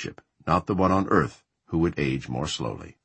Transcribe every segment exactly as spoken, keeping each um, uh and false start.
spaceship, not the one on Earth, who would age more slowly.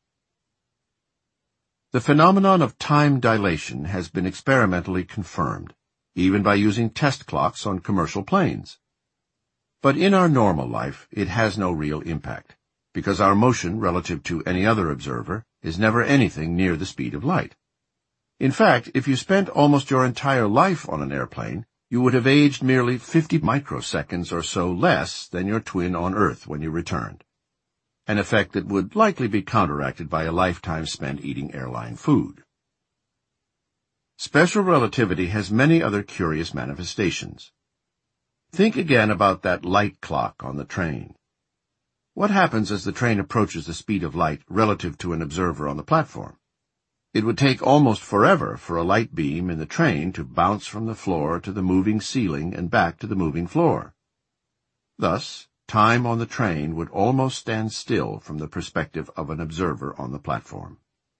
The phenomenon of time dilation has been experimentally confirmed, even by using test clocks on commercial planes. But in our normal life, it has no real impact, because our motion relative to any other observer is never anything near the speed of light. In fact, if you spent almost your entire life on an airplane, you would have aged merely fifty microseconds or so less than your twin on Earth when you returned, an effect that would likely be counteracted by a lifetime spent eating airline food. Special relativity has many other curious manifestations. Think again about that light clock on the train. What happens as the train approaches the speed of light relative to an observer on the platform? It would take almost forever for a light beam in the train to bounce from the floor to the moving ceiling and back to the moving floor. Thus, time on the train would almost stand still from the perspective of an observer on the platform.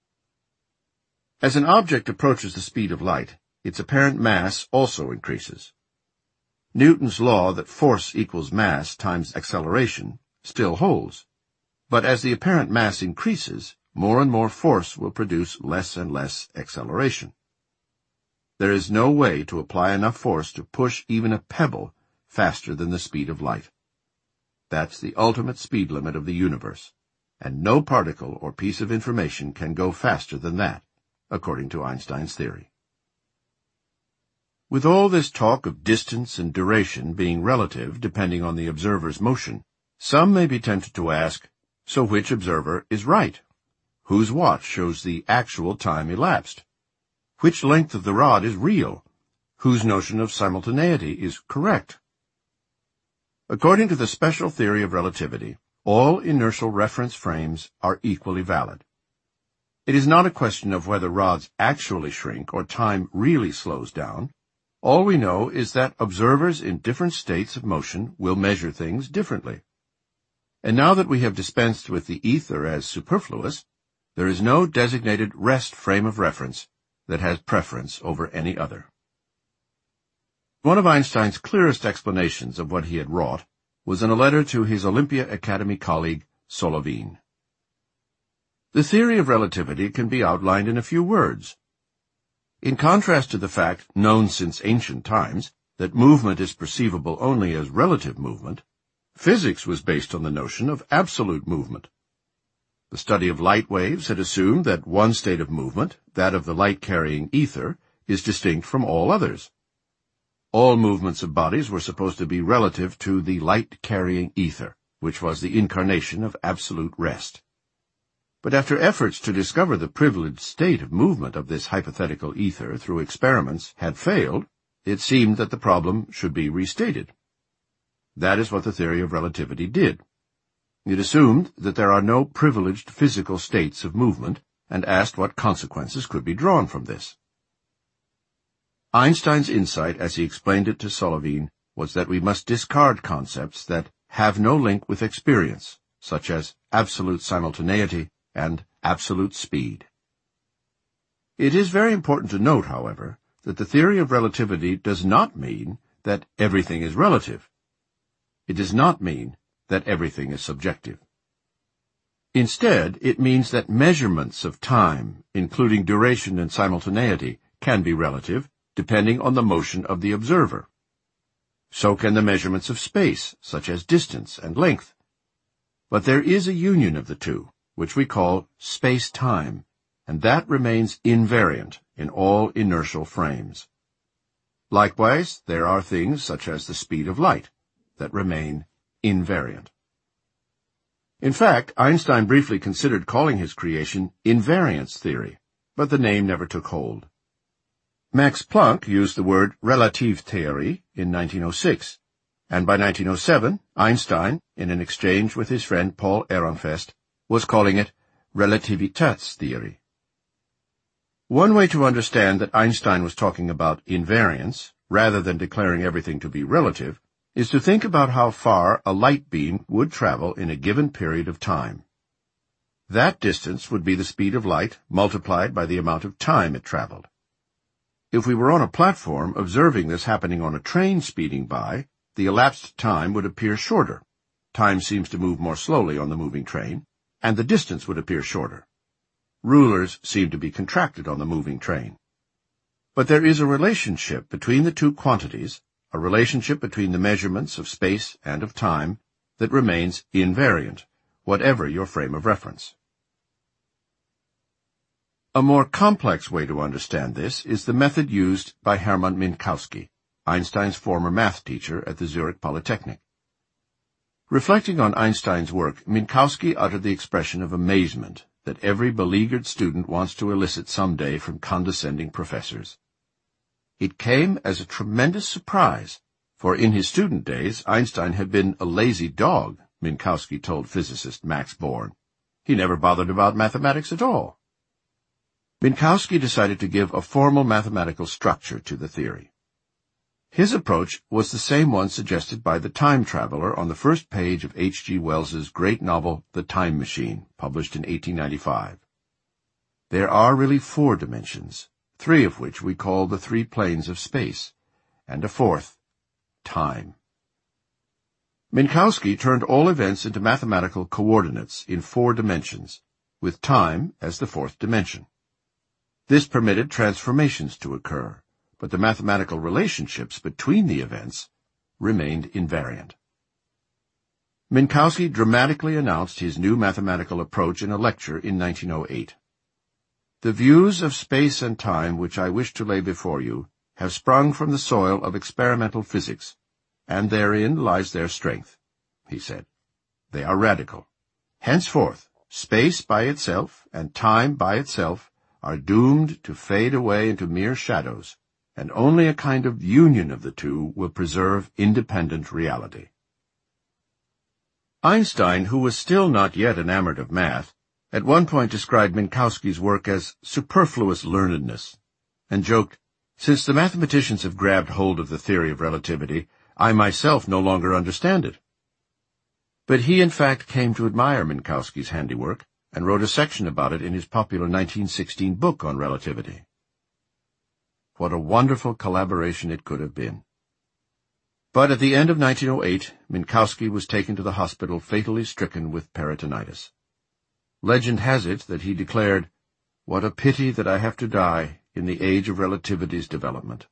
As an object approaches the speed of light, its apparent mass also increases. Newton's law that force equals mass times acceleration still holds, but as the apparent mass increases, more and more force will produce less and less acceleration. There is no way to apply enough force to push even a pebble faster than the speed of light. That's the ultimate speed limit of the universe, and no particle or piece of information can go faster than that, according to Einstein's theory. With all this talk of distance and duration being relative depending on the observer's motion, some may be tempted to ask, so which observer is right? Whose watch shows the actual time elapsed? Which length of the rod is real? Whose notion of simultaneity is correct? According to the special theory of relativity, all inertial reference frames are equally valid. It is not a question of whether rods actually shrink or time really slows down. All we know is that observers in different states of motion will measure things differently. And now that we have dispensed with the ether as superfluous, there is no designated rest frame of reference that has preference over any other. One of Einstein's clearest explanations of what he had wrought was in a letter to his Olympia Academy colleague, Solovin. The theory of relativity can be outlined in a few words. In contrast to the fact, known since ancient times, that movement is perceivable only as relative movement, physics was based on the notion of absolute movement. The study of light waves had assumed that one state of movement, that of the light-carrying ether, is distinct from all others. All movements of bodies were supposed to be relative to the light-carrying ether, which was the incarnation of absolute rest. But after efforts to discover the privileged state of movement of this hypothetical ether through experiments had failed, it seemed that the problem should be restated. That is what the theory of relativity did. It assumed that there are no privileged physical states of movement, and asked what consequences could be drawn from this. Einstein's insight, as he explained it to Solovin, was that we must discard concepts that have no link with experience, such as absolute simultaneity and absolute speed. It is very important to note, however, that the theory of relativity does not mean that everything is relative. It does not mean that everything is subjective. Instead, it means that measurements of time, including duration and simultaneity, can be relative, depending on the motion of the observer. So can the measurements of space, such as distance and length. But there is a union of the two, which we call space-time, and that remains invariant in all inertial frames. Likewise, there are things, such as the speed of light, that remain invariant. In fact, Einstein briefly considered calling his creation invariance theory, but the name never took hold. Max Planck used the word Relativtheorie in nineteen oh six, and by nineteen oh seven, Einstein, in an exchange with his friend Paul Ehrenfest, was calling it Relativitätstheorie. One way to understand that Einstein was talking about invariance, rather than declaring everything to be relative, is to think about how far a light beam would travel in a given period of time. That distance would be the speed of light multiplied by the amount of time it traveled. If we were on a platform observing this happening on a train speeding by, the elapsed time would appear shorter, time seems to move more slowly on the moving train, and the distance would appear shorter. Rulers seem to be contracted on the moving train. But there is a relationship between the two quantities, a relationship between the measurements of space and of time, that remains invariant, whatever your frame of reference. A more complex way to understand this is the method used by Hermann Minkowski, Einstein's former math teacher at the Zurich Polytechnic. Reflecting on Einstein's work, Minkowski uttered the expression of amazement that every beleaguered student wants to elicit some day from condescending professors. It came as a tremendous surprise, for in his student days Einstein had been a lazy dog, Minkowski told physicist Max Born. He never bothered about mathematics at all. Minkowski decided to give a formal mathematical structure to the theory. His approach was the same one suggested by the time traveler on the first page of H G Wells's great novel The Time Machine, published in eighteen ninety-five. There are really four dimensions, three of which we call the three planes of space, and a fourth, time. Minkowski turned all events into mathematical coordinates in four dimensions, with time as the fourth dimension. This permitted transformations to occur, but the mathematical relationships between the events remained invariant. Minkowski dramatically announced his new mathematical approach in a lecture in nineteen oh eight. The views of space and time which I wish to lay before you have sprung from the soil of experimental physics, and therein lies their strength, he said. They are radical. Henceforth, space by itself and time by itself are doomed to fade away into mere shadows, and only a kind of union of the two will preserve independent reality. Einstein, who was still not yet enamored of math, at one point described Minkowski's work as superfluous learnedness, and joked, "Since the mathematicians have grabbed hold of the theory of relativity, I myself no longer understand it." But he in fact came to admire Minkowski's handiwork, and wrote a section about it in his popular nineteen sixteen book on relativity. What a wonderful collaboration it could have been. But at the end of nineteen oh eight, Minkowski was taken to the hospital fatally stricken with peritonitis. Legend has it that he declared, "What a pity that I have to die in the age of relativity's development."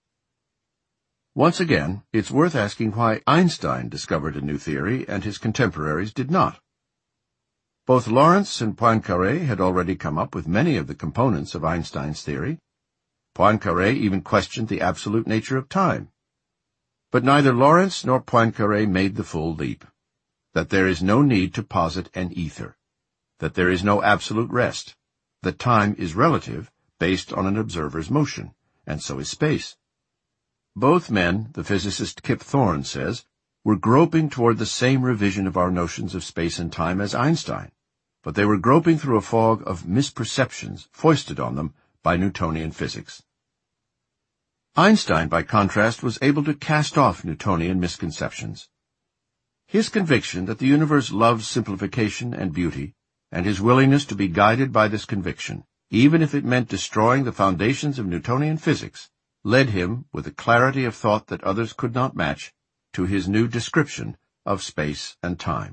Once again, it's worth asking why Einstein discovered a new theory and his contemporaries did not. Both Lorentz and Poincaré had already come up with many of the components of Einstein's theory. Poincaré even questioned the absolute nature of time. But neither Lorentz nor Poincaré made the full leap, that there is no need to posit an ether, that there is no absolute rest, that time is relative, based on an observer's motion, and so is space. Both men, the physicist Kip Thorne says, were groping toward the same revision of our notions of space and time as Einstein, but they were groping through a fog of misperceptions foisted on them by Newtonian physics. Einstein, by contrast, was able to cast off Newtonian misconceptions. His conviction that the universe loves simplification and beauty, and his willingness to be guided by this conviction, even if it meant destroying the foundations of Newtonian physics, led him, with a clarity of thought that others could not match, to his new description of space and time.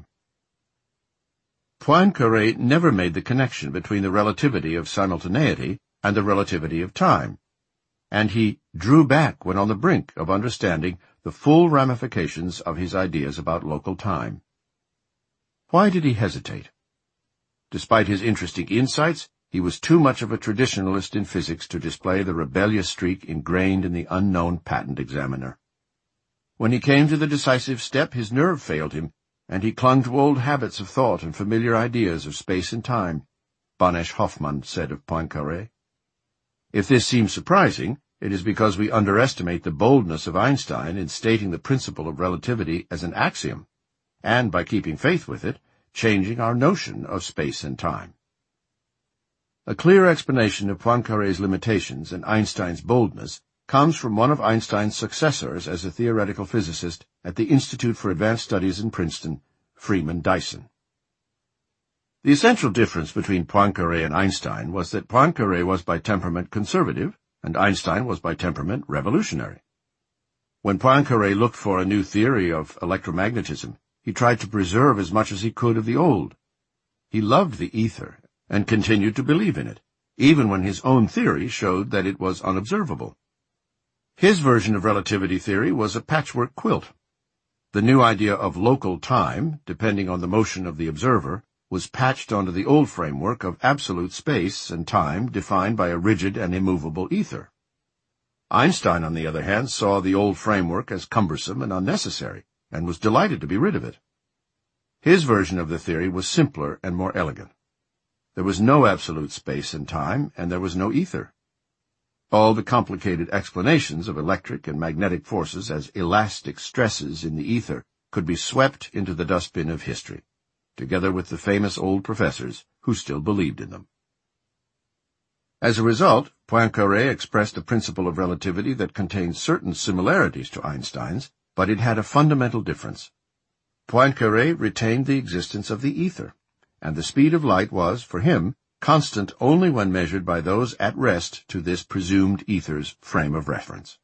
Poincaré never made the connection between the relativity of simultaneity and the relativity of time, and he drew back when on the brink of understanding the full ramifications of his ideas about local time. Why did he hesitate? Despite his interesting insights, he was too much of a traditionalist in physics to display the rebellious streak ingrained in the unknown patent examiner. When he came to the decisive step, his nerve failed him, and he clung to old habits of thought and familiar ideas of space and time, Banesh Hoffmann said of Poincaré. If this seems surprising, it is because we underestimate the boldness of Einstein in stating the principle of relativity as an axiom, and, by keeping faith with it, changing our notion of space and time. A clear explanation of Poincaré's limitations and Einstein's boldness comes from one of Einstein's successors as a theoretical physicist at the Institute for Advanced Studies in Princeton, Freeman Dyson. The essential difference between Poincaré and Einstein was that Poincaré was by temperament conservative, and Einstein was by temperament revolutionary. When Poincaré looked for a new theory of electromagnetism, he tried to preserve as much as he could of the old. He loved the ether and continued to believe in it, even when his own theory showed that it was unobservable. His version of relativity theory was a patchwork quilt. The new idea of local time, depending on the motion of the observer, was patched onto the old framework of absolute space and time defined by a rigid and immovable ether. Einstein, on the other hand, saw the old framework as cumbersome and unnecessary, and was delighted to be rid of it. His version of the theory was simpler and more elegant. There was no absolute space and time, and there was no ether. All the complicated explanations of electric and magnetic forces as elastic stresses in the ether could be swept into the dustbin of history, together with the famous old professors who still believed in them. As a result, Poincaré expressed a principle of relativity that contained certain similarities to Einstein's, but it had a fundamental difference. Poincaré retained the existence of the ether, and the speed of light was, for him, constant only when measured by those at rest to this presumed ether's frame of reference.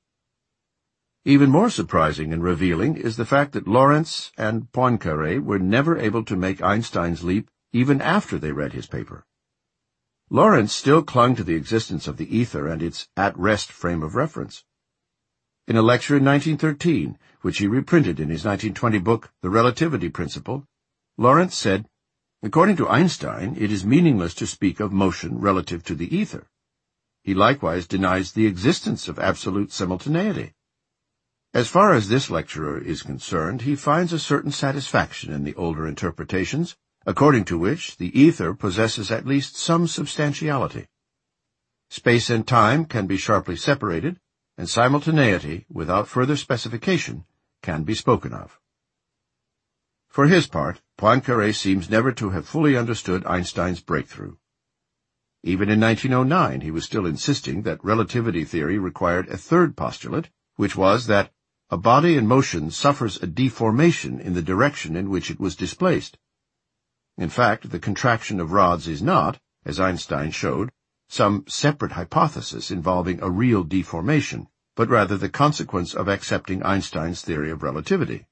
Even more surprising and revealing is the fact that Lorentz and Poincaré were never able to make Einstein's leap even after they read his paper. Lorentz still clung to the existence of the ether and its at-rest frame of reference. In a lecture in nineteen thirteen, which he reprinted in his nineteen twenty book, The Relativity Principle, Lorentz said, "According to Einstein, it is meaningless to speak of motion relative to the ether." He likewise denies the existence of absolute simultaneity. As far as this lecturer is concerned, he finds a certain satisfaction in the older interpretations, according to which the ether possesses at least some substantiality. Space and time can be sharply separated, and simultaneity, without further specification, can be spoken of. For his part, Poincaré seems never to have fully understood Einstein's breakthrough. Even in nineteen oh nine, he was still insisting that relativity theory required a third postulate, which was that a body in motion suffers a deformation in the direction in which it was displaced. In fact, the contraction of rods is not, as Einstein showed, some separate hypothesis involving a real deformation, but rather the consequence of accepting Einstein's theory of relativity.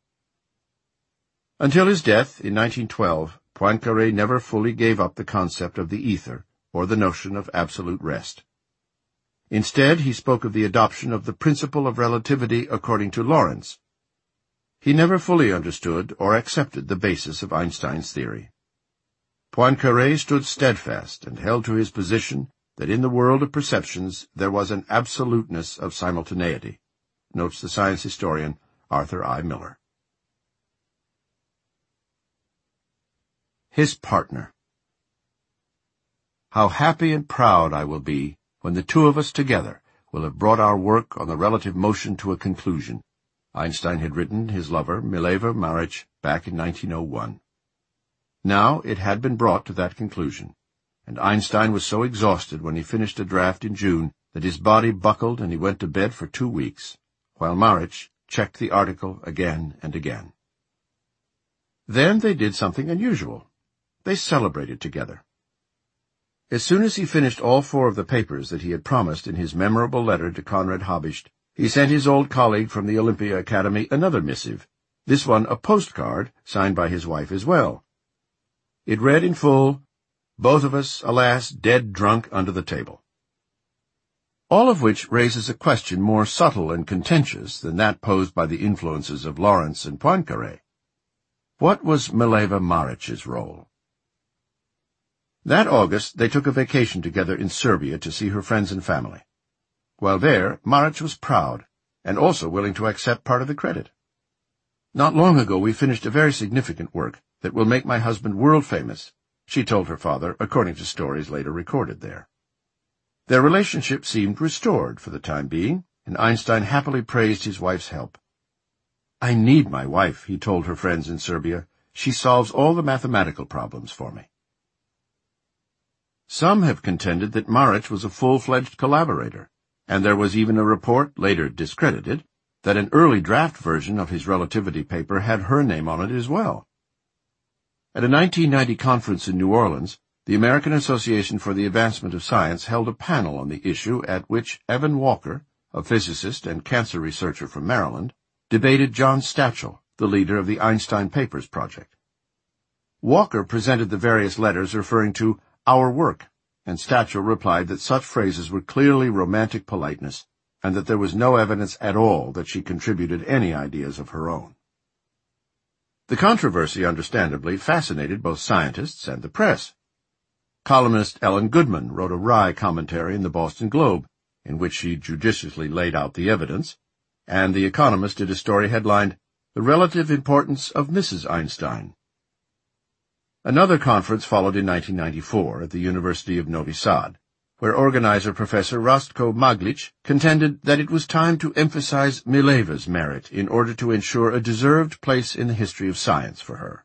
Until his death in nineteen twelve, Poincaré never fully gave up the concept of the ether, or the notion of absolute rest. Instead, he spoke of the adoption of the principle of relativity according to Lorentz. He never fully understood or accepted the basis of Einstein's theory. Poincaré stood steadfast and held to his position that in the world of perceptions there was an absoluteness of simultaneity, notes the science historian Arthur I. Miller. His partner. How happy and proud I will be when the two of us together will have brought our work on the relative motion to a conclusion, Einstein had written his lover, Mileva Maric, back in nineteen oh one. Now it had been brought to that conclusion, and Einstein was so exhausted when he finished a draft in June that his body buckled and he went to bed for two weeks, while Maric checked the article again and again. Then they did something unusual. They celebrated together. As soon as he finished all four of the papers that he had promised in his memorable letter to Conrad Habicht, he sent his old colleague from the Olympia Academy another missive, this one a postcard signed by his wife as well. It read in full, "Both of us, alas, dead drunk under the table." All of which raises a question more subtle and contentious than that posed by the influences of Lorentz and Poincaré. What was Mileva Maric's role? That August they took a vacation together in Serbia to see her friends and family. While there, Maric was proud, and also willing to accept part of the credit. "Not long ago we finished a very significant work that will make my husband world-famous," she told her father, according to stories later recorded there. Their relationship seemed restored for the time being, and Einstein happily praised his wife's help. "I need my wife," he told her friends in Serbia. "She solves all the mathematical problems for me." Some have contended that Maric was a full-fledged collaborator, and there was even a report, later discredited, that an early draft version of his relativity paper had her name on it as well. At a nineteen ninety conference in New Orleans, the American Association for the Advancement of Science held a panel on the issue at which Evan Walker, a physicist and cancer researcher from Maryland, debated John Stachel, the leader of the Einstein Papers project. Walker presented the various letters referring to our work, and Stachel replied that such phrases were clearly romantic politeness, and that there was no evidence at all that she contributed any ideas of her own. The controversy, understandably, fascinated both scientists and the press. Columnist Ellen Goodman wrote a wry commentary in the Boston Globe, in which she judiciously laid out the evidence, and The Economist did a story headlined, "The Relative Importance of Missus Einstein." Another conference followed in nineteen ninety-four at the University of Novi Sad, where organizer Professor Rastko Maglic contended that it was time to emphasize Mileva's merit in order to ensure a deserved place in the history of science for her.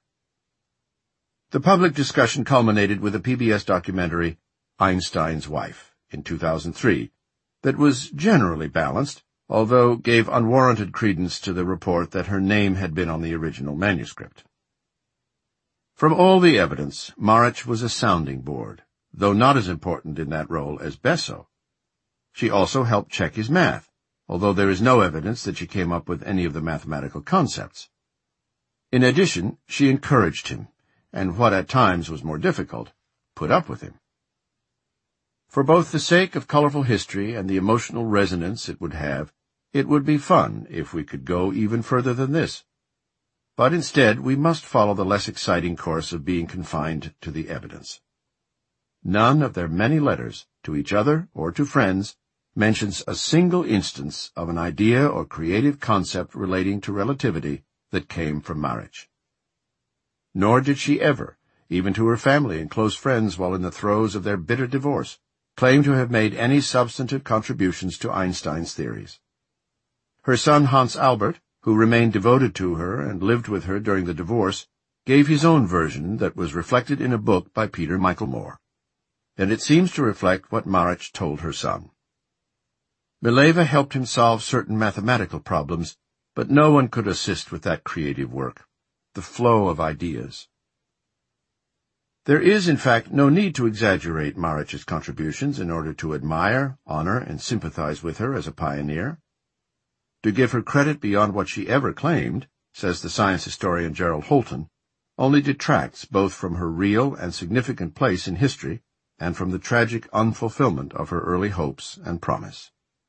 The public discussion culminated with a P B S documentary, Einstein's Wife, in two thousand three, that was generally balanced, although gave unwarranted credence to the report that her name had been on the original manuscript. From all the evidence, Marich was a sounding board, though not as important in that role as Besso. She also helped check his math, although there is no evidence that she came up with any of the mathematical concepts. In addition, she encouraged him, and what at times was more difficult, put up with him. For both the sake of colorful history and the emotional resonance it would have, it would be fun if we could go even further than this. But instead, we must follow the less exciting course of being confined to the evidence. None of their many letters, to each other or to friends, mentions a single instance of an idea or creative concept relating to relativity that came from Marich. Nor did she ever, even to her family and close friends while in the throes of their bitter divorce, claim to have made any substantive contributions to Einstein's theories. Her son Hans Albert, who remained devoted to her and lived with her during the divorce, gave his own version that was reflected in a book by Peter Michaelmore, and it seems to reflect what Marich told her son. Mileva helped him solve certain mathematical problems, but no one could assist with that creative work, the flow of ideas. There is, in fact, no need to exaggerate Marich's contributions in order to admire, honor, and sympathize with her as a pioneer. To give her credit beyond what she ever claimed, says the science historian Gerald Holton, only detracts both from her real and significant place in history and from the tragic unfulfillment of her early hopes and promise.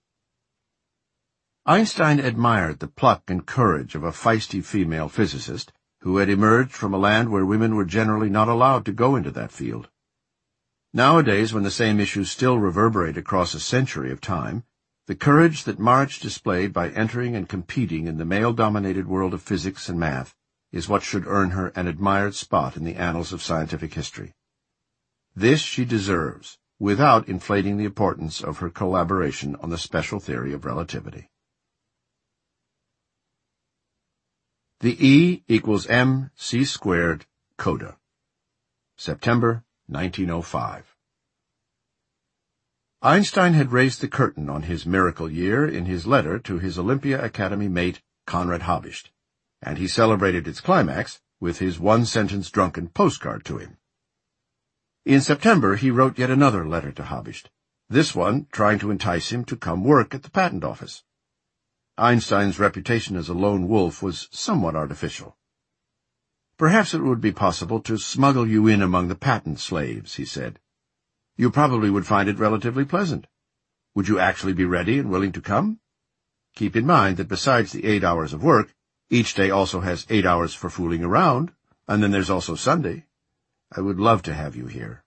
Einstein admired the pluck and courage of a feisty female physicist who had emerged from a land where women were generally not allowed to go into that field. Nowadays, when the same issues still reverberate across a century of time, the courage that Marich displayed by entering and competing in the male-dominated world of physics and math is what should earn her an admired spot in the annals of scientific history. This she deserves, without inflating the importance of her collaboration on the special theory of relativity. The E equals M C squared coda. September nineteen oh five. Einstein had raised the curtain on his miracle year in his letter to his Olympia Academy mate Conrad Habicht, and he celebrated its climax with his one-sentence drunken postcard to him. In September he wrote yet another letter to Habicht, this one trying to entice him to come work at the patent office. Einstein's reputation as a lone wolf was somewhat artificial. "Perhaps it would be possible to smuggle you in among the patent slaves," he said. "You probably would find it relatively pleasant. Would you actually be ready and willing to come? Keep in mind that besides the eight hours of work, each day also has eight hours for fooling around, and then there's also Sunday. I would love to have you here."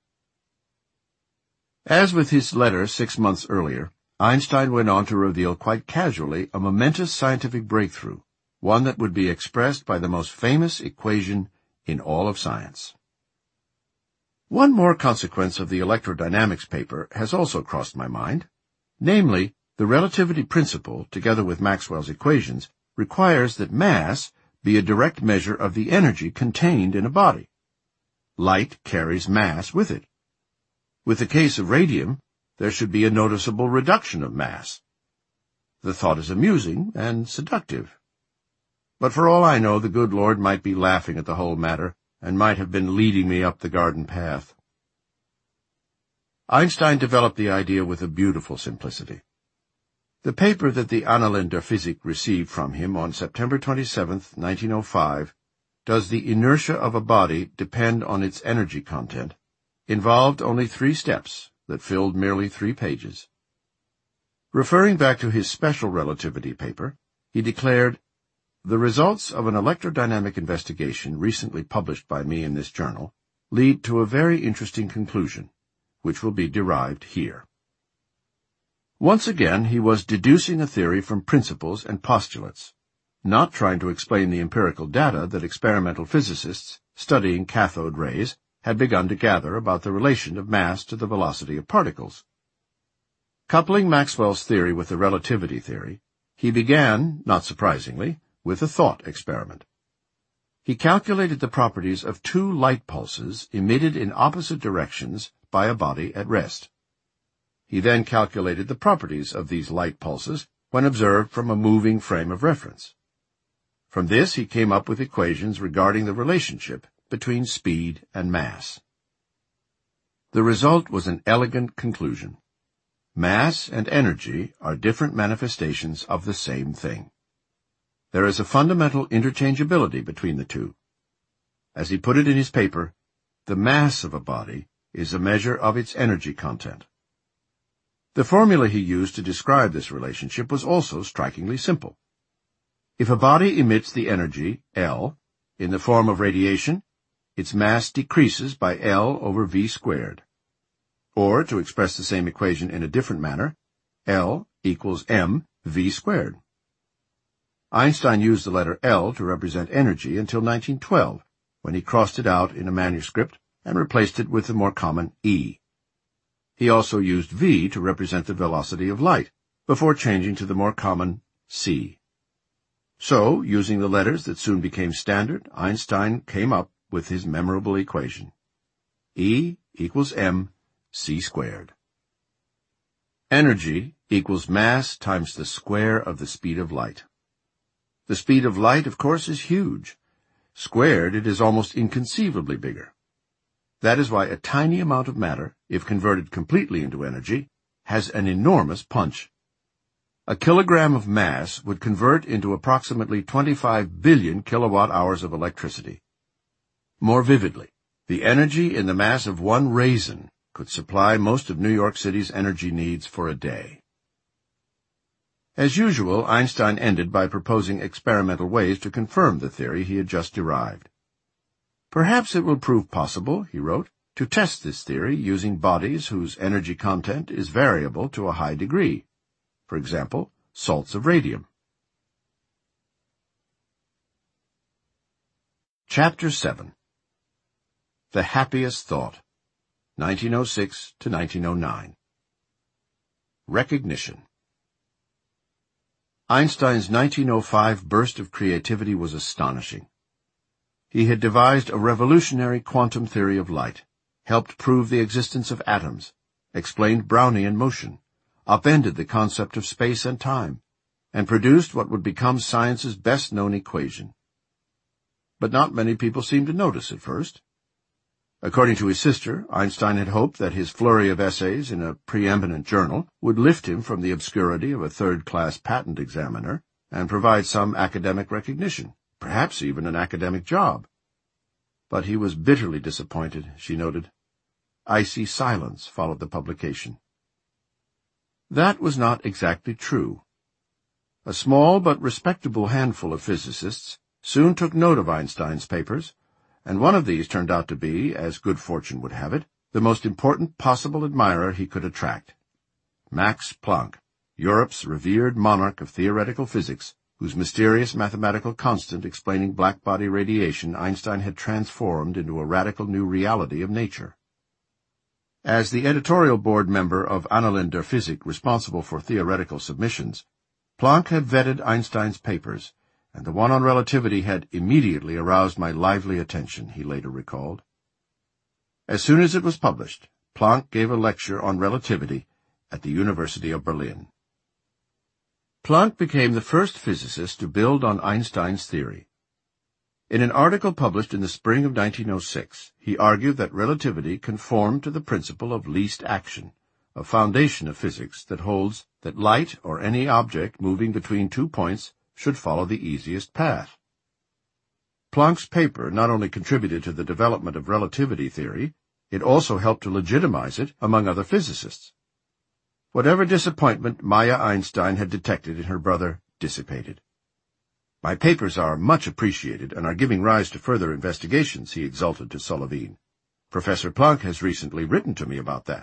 As with his letter six months earlier, Einstein went on to reveal quite casually a momentous scientific breakthrough, one that would be expressed by the most famous equation in all of science. One more consequence of the electrodynamics paper has also crossed my mind. Namely, the relativity principle, together with Maxwell's equations, requires that mass be a direct measure of the energy contained in a body. Light carries mass with it. With the case of radium, there should be a noticeable reduction of mass. The thought is amusing and seductive. But for all I know, the good Lord might be laughing at the whole matter, and might have been leading me up the garden path. Einstein developed the idea with a beautiful simplicity. The paper that the Annalen der Physik received from him on September twenty-seventh, nineteen oh five, Does the Inertia of a Body Depend on its Energy Content?, involved only three steps that filled merely three pages. Referring back to his special relativity paper, he declared, "The results of an electrodynamic investigation recently published by me in this journal lead to a very interesting conclusion, which will be derived here." Once again, he was deducing a theory from principles and postulates, not trying to explain the empirical data that experimental physicists studying cathode rays had begun to gather about the relation of mass to the velocity of particles. Coupling Maxwell's theory with the relativity theory, he began, not surprisingly, with a thought experiment. He calculated the properties of two light pulses emitted in opposite directions by a body at rest. He then calculated the properties of these light pulses when observed from a moving frame of reference. From this he came up with equations regarding the relationship between speed and mass. The result was an elegant conclusion. Mass and energy are different manifestations of the same thing. There is a fundamental interchangeability between the two. As he put it in his paper, the mass of a body is a measure of its energy content. The formula he used to describe this relationship was also strikingly simple. If a body emits the energy, L, in the form of radiation, its mass decreases by L over V squared. Or, to express the same equation in a different manner, L equals m V squared. Einstein used the letter L to represent energy until nineteen twelve, when he crossed it out in a manuscript and replaced it with the more common E. He also used V to represent the velocity of light, before changing to the more common C. So, using the letters that soon became standard, Einstein came up with his memorable equation. E equals m C squared. Energy equals mass times the square of the speed of light. The speed of light, of course, is huge. Squared, it is almost inconceivably bigger. That is why a tiny amount of matter, if converted completely into energy, has an enormous punch. A kilogram of mass would convert into approximately twenty-five billion kilowatt-hours of electricity. More vividly, the energy in the mass of one raisin could supply most of New York City's energy needs for a day. As usual, Einstein ended by proposing experimental ways to confirm the theory he had just derived. Perhaps it will prove possible, he wrote, to test this theory using bodies whose energy content is variable to a high degree. For example, salts of radium. Chapter seven. The Happiest Thought, nineteen oh six to nineteen oh nine. Recognition. Einstein's nineteen oh five burst of creativity was astonishing. He had devised a revolutionary quantum theory of light, helped prove the existence of atoms, explained Brownian motion, upended the concept of space and time, and produced what would become science's best-known equation. But not many people seemed to notice at first. According to his sister, Einstein had hoped that his flurry of essays in a preeminent journal would lift him from the obscurity of a third-class patent examiner and provide some academic recognition, perhaps even an academic job. But he was bitterly disappointed, she noted. Icy silence followed the publication. That was not exactly true. A small but respectable handful of physicists soon took note of Einstein's papers, and one of these turned out to be, as good fortune would have it, the most important possible admirer he could attract. Max Planck, Europe's revered monarch of theoretical physics, whose mysterious mathematical constant explaining black-body radiation Einstein had transformed into a radical new reality of nature. As the editorial board member of Annalen der Physik responsible for theoretical submissions, Planck had vetted Einstein's papers, and the one on relativity had immediately aroused my lively attention, he later recalled. As soon as it was published, Planck gave a lecture on relativity at the University of Berlin. Planck became the first physicist to build on Einstein's theory. In an article published in the spring of nineteen oh six, he argued that relativity conformed to the principle of least action, a foundation of physics that holds that light or any object moving between two points should follow the easiest path. Planck's paper not only contributed to the development of relativity theory, it also helped to legitimize it among other physicists. Whatever disappointment Maya Einstein had detected in her brother dissipated. "My papers are much appreciated and are giving rise to further investigations," he exulted to Solovine. "Professor Planck has recently written to me about that."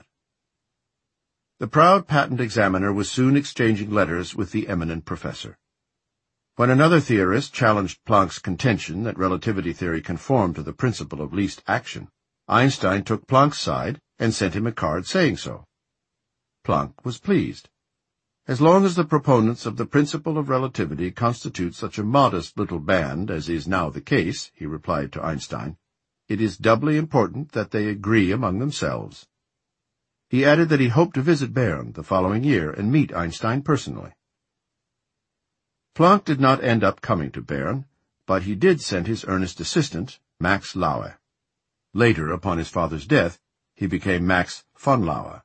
The proud patent examiner was soon exchanging letters with the eminent professor. When another theorist challenged Planck's contention that relativity theory conformed to the principle of least action, Einstein took Planck's side and sent him a card saying so. Planck was pleased. "As long as the proponents of the principle of relativity constitute such a modest little band as is now the case," he replied to Einstein, "it is doubly important that they agree among themselves." He added that he hoped to visit Bern the following year and meet Einstein personally. Planck did not end up coming to Bern, but he did send his earnest assistant, Max Laue. Later, upon his father's death, he became Max von Laue.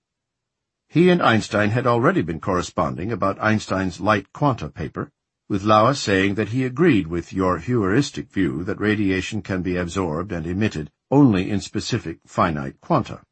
He and Einstein had already been corresponding about Einstein's light quanta paper, with Laue saying that he agreed with your heuristic view that radiation can be absorbed and emitted only in specific finite quanta.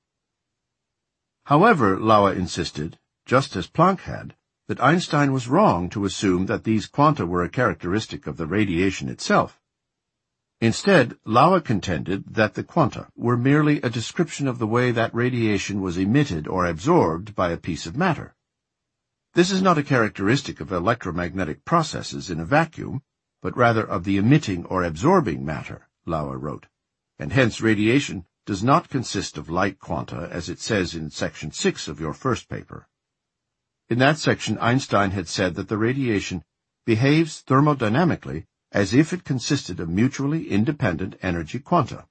However, Laue insisted, just as Planck had, that Einstein was wrong to assume that these quanta were a characteristic of the radiation itself. Instead, Laue contended that the quanta were merely a description of the way that radiation was emitted or absorbed by a piece of matter. This is not a characteristic of electromagnetic processes in a vacuum, but rather of the emitting or absorbing matter, Laue wrote, and hence radiation does not consist of light quanta as it says in section six of your first paper. In that section, Einstein had said that the radiation behaves thermodynamically as if it consisted of mutually independent energy quanta.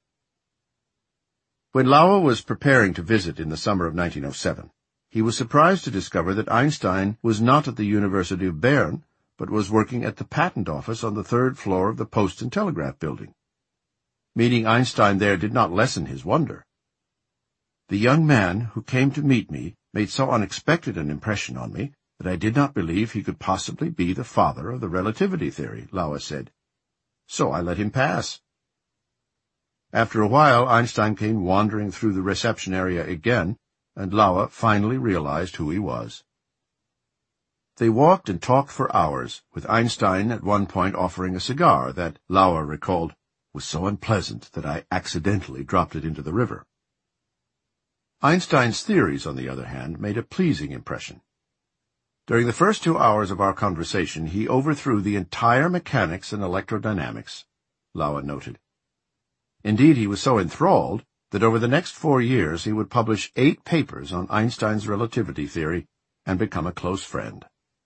When Laue was preparing to visit in the summer of nineteen oh seven, he was surprised to discover that Einstein was not at the University of Bern, but was working at the patent office on the third floor of the Post and Telegraph building. Meeting Einstein there did not lessen his wonder. "The young man who came to meet me made so unexpected an impression on me that I did not believe he could possibly be the father of the relativity theory," Laue said. "So I let him pass." After a while, Einstein came wandering through the reception area again, and Laue finally realized who he was. They walked and talked for hours, with Einstein at one point offering a cigar that, Laue recalled, was so unpleasant that I accidentally dropped it into the river. Einstein's theories, on the other hand, made a pleasing impression. During the first two hours of our conversation, he overthrew the entire mechanics and electrodynamics, Laue noted. Indeed, he was so enthralled that over the next four years he would publish eight papers on Einstein's relativity theory and become a close friend.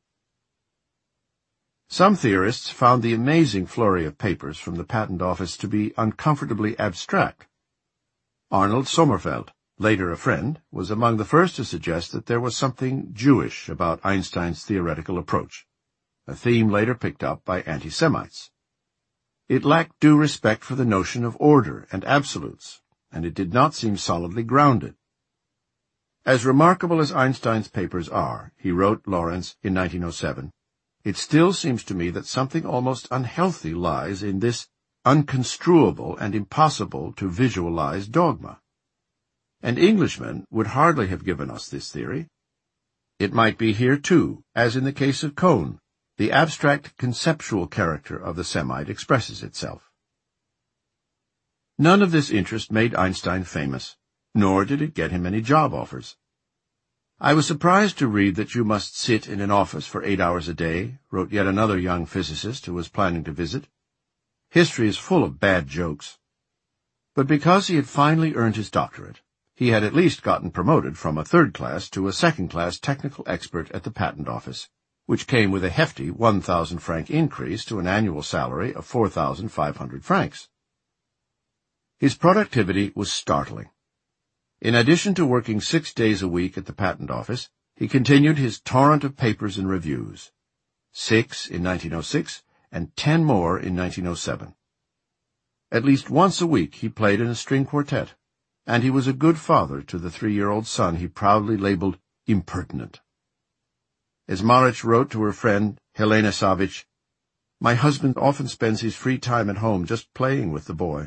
Some theorists found the amazing flurry of papers from the patent office to be uncomfortably abstract. Arnold Sommerfeld, later a friend, was among the first to suggest that there was something Jewish about Einstein's theoretical approach, a theme later picked up by anti-Semites. It lacked due respect for the notion of order and absolutes, and it did not seem solidly grounded. As remarkable as Einstein's papers are, he wrote Lorentz in nineteen oh seven, it still seems to me that something almost unhealthy lies in this unconstruable and impossible to visualize dogma. An Englishman would hardly have given us this theory. It might be here, too, as in the case of Kohn. The abstract conceptual character of the Semite expresses itself. None of this interest made Einstein famous, nor did it get him any job offers. "I was surprised to read that you must sit in an office for eight hours a day," wrote yet another young physicist who was planning to visit. History is full of bad jokes. But because he had finally earned his doctorate, he had at least gotten promoted from a third-class to a second-class technical expert at the patent office, which came with a hefty one thousand franc increase to an annual salary of four thousand five hundred francs. His productivity was startling. In addition to working six days a week at the patent office, he continued his torrent of papers and reviews, six in nineteen oh six and ten more in nineteen oh seven. At least once a week he played in a string quartet, and he was a good father to the three-year-old son he proudly labeled impertinent. As Marich wrote to her friend Helena Savich, "My husband often spends his free time at home just playing with the boy."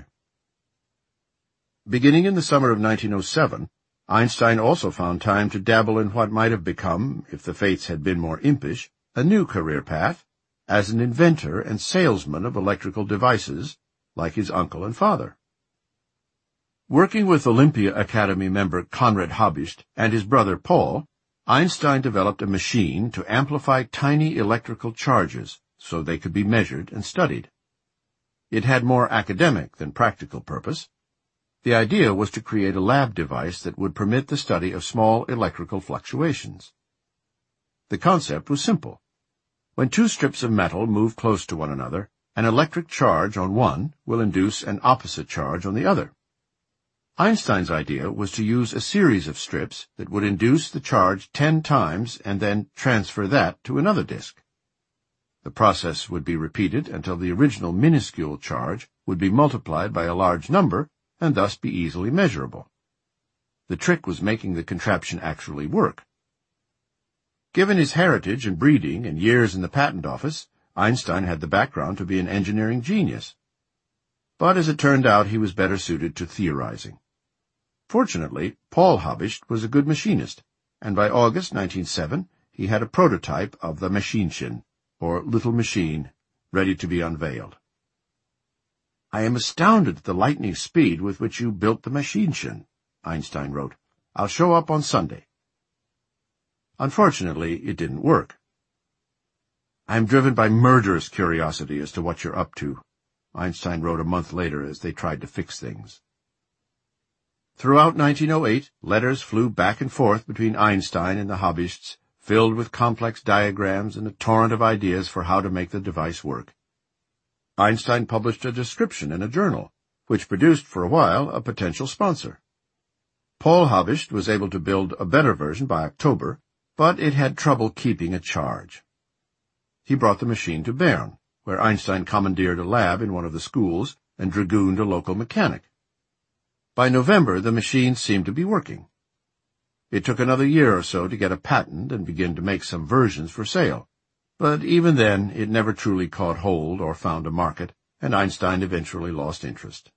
Beginning in the summer of nineteen oh seven, Einstein also found time to dabble in what might have become, if the fates had been more impish, a new career path, as an inventor and salesman of electrical devices, like his uncle and father. Working with Olympia Academy member Konrad Habicht and his brother Paul, Einstein developed a machine to amplify tiny electrical charges so they could be measured and studied. It had more academic than practical purpose. The idea was to create a lab device that would permit the study of small electrical fluctuations. The concept was simple. When two strips of metal move close to one another, an electric charge on one will induce an opposite charge on the other. Einstein's idea was to use a series of strips that would induce the charge ten times and then transfer that to another disk. The process would be repeated until the original minuscule charge would be multiplied by a large number and thus be easily measurable. The trick was making the contraption actually work. Given his heritage and breeding and years in the patent office, Einstein had the background to be an engineering genius. But as it turned out, he was better suited to theorizing. Fortunately, Paul Habicht was a good machinist, and by August nineteen oh seven he had a prototype of the Maschinchen, or little machine, ready to be unveiled. "I am astounded at the lightning speed with which you built the Maschinchen," Einstein wrote. "I'll show up on Sunday." Unfortunately, it didn't work. "I am driven by murderous curiosity as to what you're up to," Einstein wrote a month later as they tried to fix things. Throughout nineteen oh eight, letters flew back and forth between Einstein and the Habichts, filled with complex diagrams and a torrent of ideas for how to make the device work. Einstein published a description in a journal, which produced for a while a potential sponsor. Paul Habicht was able to build a better version by October, but it had trouble keeping a charge. He brought the machine to Bern, where Einstein commandeered a lab in one of the schools and dragooned a local mechanic. By November, the machine seemed to be working. It took another year or so to get a patent and begin to make some versions for sale, but even then it never truly caught hold or found a market, and Einstein eventually lost interest.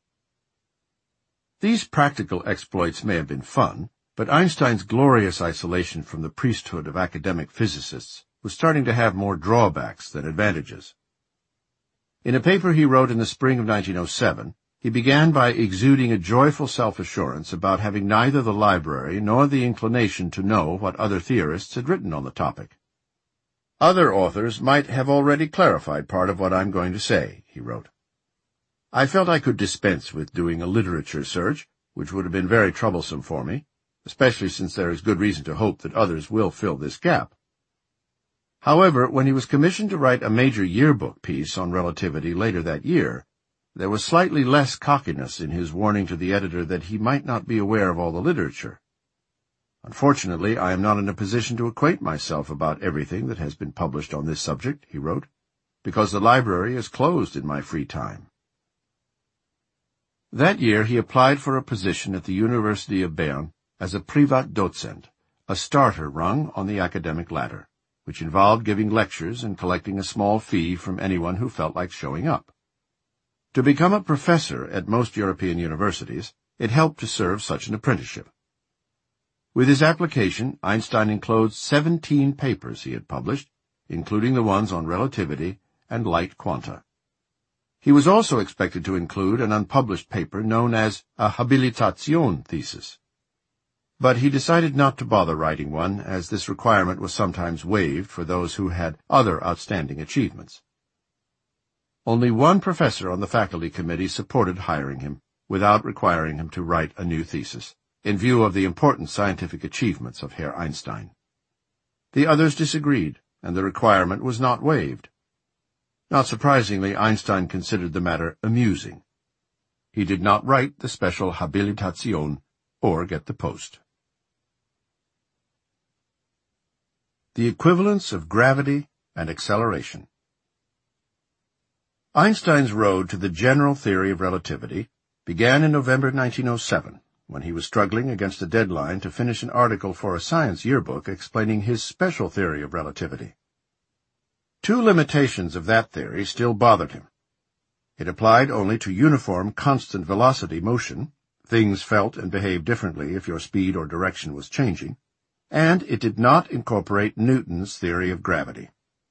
These practical exploits may have been fun, but Einstein's glorious isolation from the priesthood of academic physicists was starting to have more drawbacks than advantages. In a paper he wrote in the spring of nineteen oh seven, he began by exuding a joyful self-assurance about having neither the library nor the inclination to know what other theorists had written on the topic. "Other authors might have already clarified part of what I'm going to say," he wrote. "I felt I could dispense with doing a literature search, which would have been very troublesome for me, especially since there is good reason to hope that others will fill this gap." However, when he was commissioned to write a major yearbook piece on relativity later that year, there was slightly less cockiness in his warning to the editor that he might not be aware of all the literature. "Unfortunately, I am not in a position to acquaint myself about everything that has been published on this subject," he wrote, "because the library is closed in my free time." That year he applied for a position at the University of Bern as a Privatdozent, a starter rung on the academic ladder, which involved giving lectures and collecting a small fee from anyone who felt like showing up. To become a professor at most European universities, it helped to serve such an apprenticeship. With his application, Einstein enclosed seventeen papers he had published, including the ones on relativity and light quanta. He was also expected to include an unpublished paper known as a Habilitation thesis. But he decided not to bother writing one, as this requirement was sometimes waived for those who had other outstanding achievements. Only one professor on the faculty committee supported hiring him, without requiring him to write a new thesis, in view of the important scientific achievements of Herr Einstein. The others disagreed, and the requirement was not waived. Not surprisingly, Einstein considered the matter amusing. He did not write the special Habilitation or get the post. The equivalence of gravity and acceleration. Einstein's road to the general theory of relativity began in November nineteen oh seven, when he was struggling against a deadline to finish an article for a science yearbook explaining his special theory of relativity. Two limitations of that theory still bothered him. It applied only to uniform constant velocity motion, things felt and behaved differently if your speed or direction was changing, and it did not incorporate Newton's theory of gravity.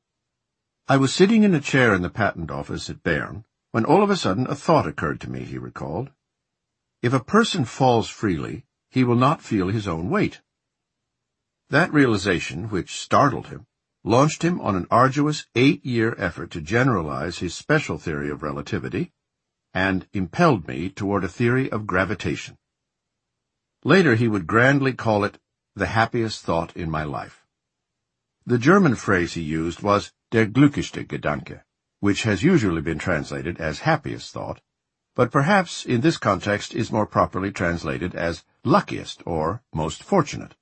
I was sitting in a chair in the patent office at Bern when all of a sudden a thought occurred to me, he recalled. If a person falls freely, he will not feel his own weight. That realization, which startled him, launched him on an arduous eight-year effort to generalize his special theory of relativity, and impelled me toward a theory of gravitation. Later he would grandly call it the happiest thought in my life. The German phrase he used was der glücklichste Gedanke, which has usually been translated as happiest thought, but perhaps in this context is more properly translated as luckiest or most fortunate.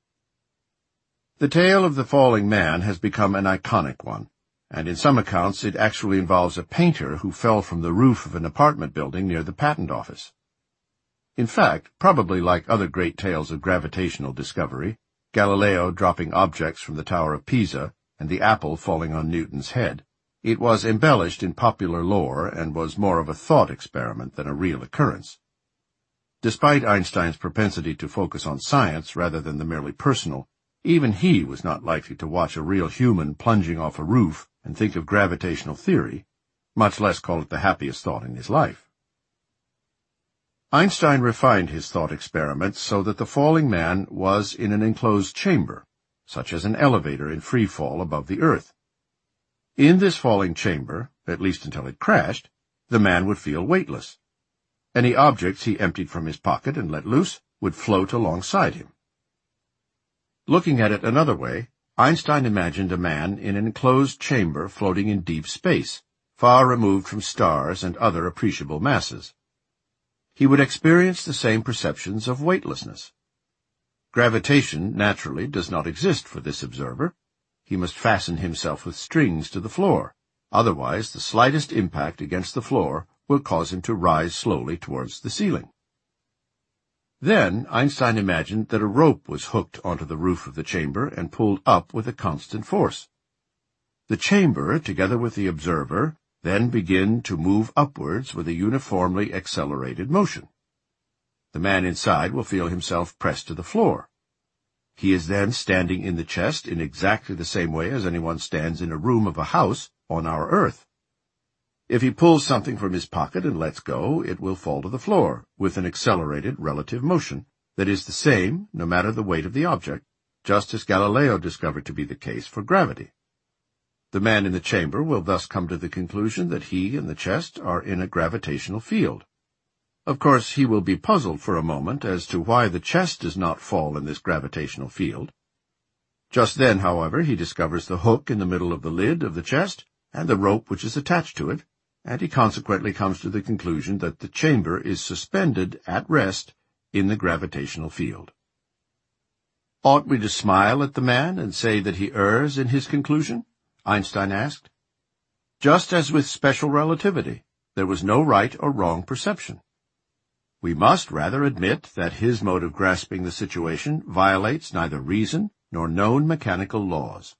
The tale of the falling man has become an iconic one, and in some accounts it actually involves a painter who fell from the roof of an apartment building near the patent office. In fact, probably like other great tales of gravitational discovery, Galileo dropping objects from the Tower of Pisa and the apple falling on Newton's head, it was embellished in popular lore and was more of a thought experiment than a real occurrence. Despite Einstein's propensity to focus on science rather than the merely personal, even he was not likely to watch a real human plunging off a roof and think of gravitational theory, much less call it the happiest thought in his life. Einstein refined his thought experiments so that the falling man was in an enclosed chamber, such as an elevator in free fall above the earth. In this falling chamber, at least until it crashed, the man would feel weightless. Any objects he emptied from his pocket and let loose would float alongside him. Looking at it another way, Einstein imagined a man in an enclosed chamber floating in deep space, far removed from stars and other appreciable masses. He would experience the same perceptions of weightlessness. Gravitation, naturally, does not exist for this observer. He must fasten himself with strings to the floor, otherwise the slightest impact against the floor will cause him to rise slowly towards the ceiling. Then Einstein imagined that a rope was hooked onto the roof of the chamber and pulled up with a constant force. The chamber, together with the observer, then begin to move upwards with a uniformly accelerated motion. The man inside will feel himself pressed to the floor. He is then standing in the chest in exactly the same way as anyone stands in a room of a house on our earth. If he pulls something from his pocket and lets go, it will fall to the floor, with an accelerated relative motion that is the same no matter the weight of the object, just as Galileo discovered to be the case for gravity. The man in the chamber will thus come to the conclusion that he and the chest are in a gravitational field. Of course, he will be puzzled for a moment as to why the chest does not fall in this gravitational field. Just then, however, he discovers the hook in the middle of the lid of the chest and the rope which is attached to it, and he consequently comes to the conclusion that the chamber is suspended at rest in the gravitational field. Ought we to smile at the man and say that he errs in his conclusion? Einstein asked. Just as with special relativity, there was no right or wrong perception. We must rather admit that his mode of grasping the situation violates neither reason nor known mechanical laws.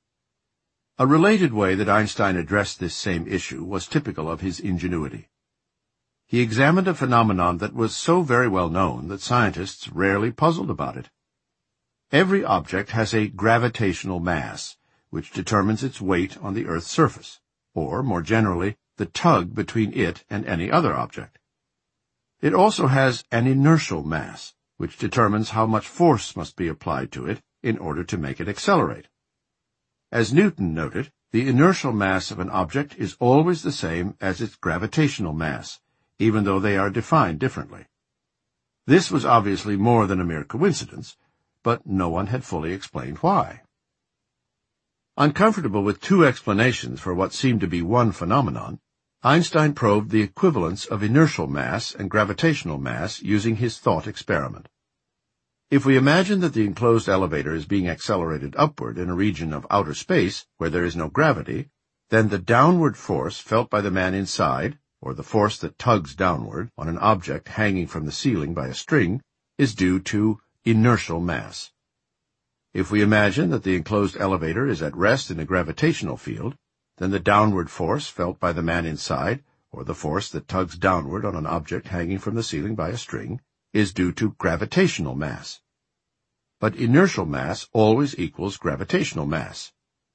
A related way that Einstein addressed this same issue was typical of his ingenuity. He examined a phenomenon that was so very well known that scientists rarely puzzled about it. Every object has a gravitational mass, which determines its weight on the Earth's surface, or, more generally, the tug between it and any other object. It also has an inertial mass, which determines how much force must be applied to it in order to make it accelerate. As Newton noted, the inertial mass of an object is always the same as its gravitational mass, even though they are defined differently. This was obviously more than a mere coincidence, but no one had fully explained why. Uncomfortable with two explanations for what seemed to be one phenomenon, Einstein probed the equivalence of inertial mass and gravitational mass using his thought experiment. If we imagine that the enclosed elevator is being accelerated upward in a region of outer space where there is no gravity, then the downward force felt by the man inside, or the force that tugs downward on an object hanging from the ceiling by a string, is due to inertial mass. If we imagine that the enclosed elevator is at rest in a gravitational field, then the downward force felt by the man inside, or the force that tugs downward on an object hanging from the ceiling by a string, is due to gravitational mass. But inertial mass always equals gravitational mass.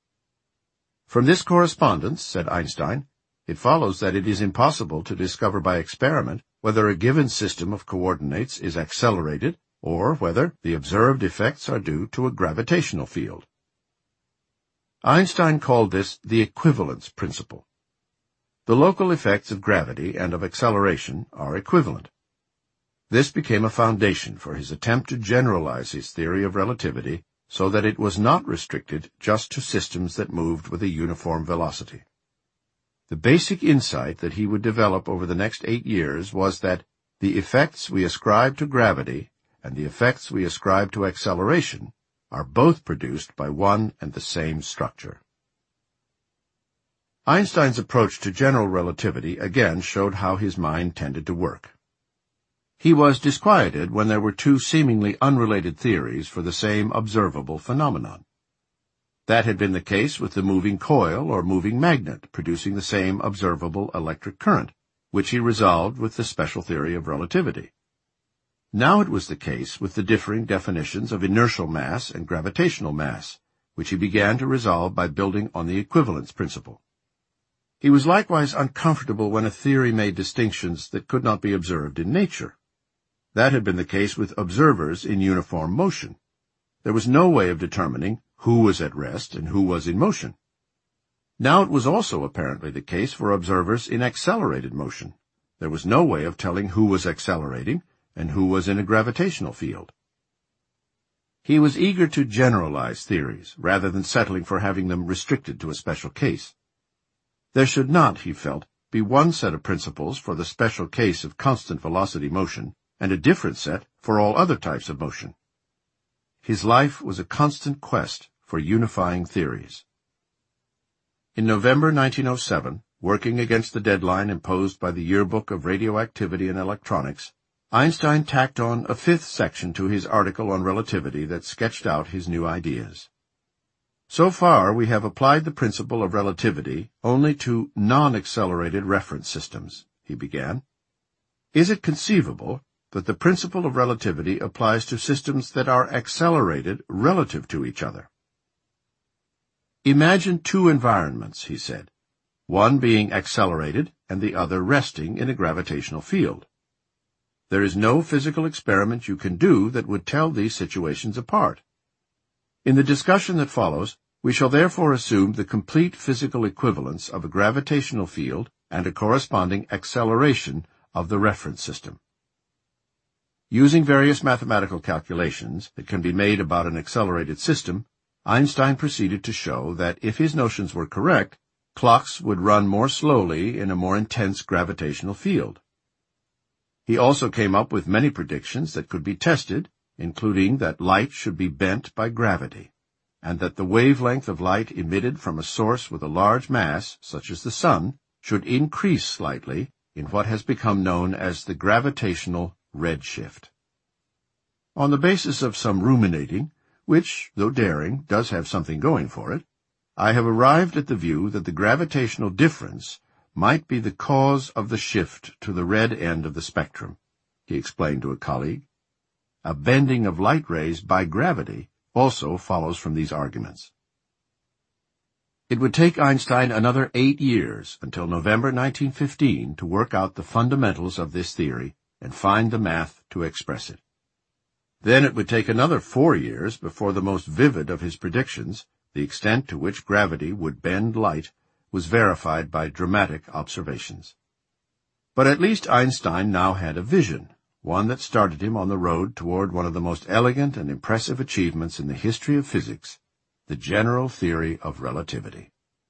From this correspondence, said Einstein, it follows that it is impossible to discover by experiment whether a given system of coordinates is accelerated or whether the observed effects are due to a gravitational field. Einstein called this the equivalence principle. The local effects of gravity and of acceleration are equivalent. This became a foundation for his attempt to generalize his theory of relativity so that it was not restricted just to systems that moved with a uniform velocity. The basic insight that he would develop over the next eight years was that the effects we ascribe to gravity and the effects we ascribe to acceleration are both produced by one and the same structure. Einstein's approach to general relativity again showed how his mind tended to work. He was disquieted when there were two seemingly unrelated theories for the same observable phenomenon. That had been the case with the moving coil or moving magnet producing the same observable electric current, which he resolved with the special theory of relativity. Now it was the case with the differing definitions of inertial mass and gravitational mass, which he began to resolve by building on the equivalence principle. He was likewise uncomfortable when a theory made distinctions that could not be observed in nature. That had been the case with observers in uniform motion. There was no way of determining who was at rest and who was in motion. Now it was also apparently the case for observers in accelerated motion. There was no way of telling who was accelerating and who was in a gravitational field. He was eager to generalize theories, rather than settling for having them restricted to a special case. There should not, he felt, be one set of principles for the special case of constant velocity motion, and a different set for all other types of motion. His life was a constant quest for unifying theories. In November nineteen oh seven, working against the deadline imposed by the Yearbook of Radioactivity and Electronics, Einstein tacked on a fifth section to his article on relativity that sketched out his new ideas. So far, we have applied the principle of relativity only to non-accelerated reference systems, he began. Is it conceivable that the principle of relativity applies to systems that are accelerated relative to each other? Imagine two environments, he said, one being accelerated and the other resting in a gravitational field. There is no physical experiment you can do that would tell these situations apart. In the discussion that follows, we shall therefore assume the complete physical equivalence of a gravitational field and a corresponding acceleration of the reference system. Using various mathematical calculations that can be made about an accelerated system, Einstein proceeded to show that if his notions were correct, clocks would run more slowly in a more intense gravitational field. He also came up with many predictions that could be tested, including that light should be bent by gravity, and that the wavelength of light emitted from a source with a large mass, such as the sun, should increase slightly in what has become known as the gravitational redshift. On the basis of some ruminating, which, though daring, does have something going for it, I have arrived at the view that the gravitational difference might be the cause of the shift to the red end of the spectrum, he explained to a colleague. A bending of light rays by gravity also follows from these arguments. It would take Einstein another eight years until November nineteen fifteen to work out the fundamentals of this theory and find the math to express it. Then it would take another four years before the most vivid of his predictions, the extent to which gravity would bend light, was verified by dramatic observations. But at least Einstein now had a vision, one that started him on the road toward one of the most elegant and impressive achievements in the history of physics, the general theory of relativity.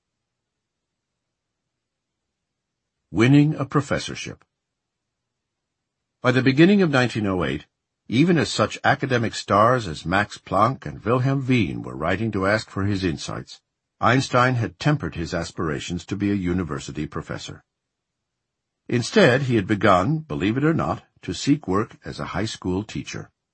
Winning a professorship. By the beginning of nineteen oh eight, even as such academic stars as Max Planck and Wilhelm Wien were writing to ask for his insights, Einstein had tempered his aspirations to be a university professor. Instead, he had begun, believe it or not, to seek work as a high school teacher.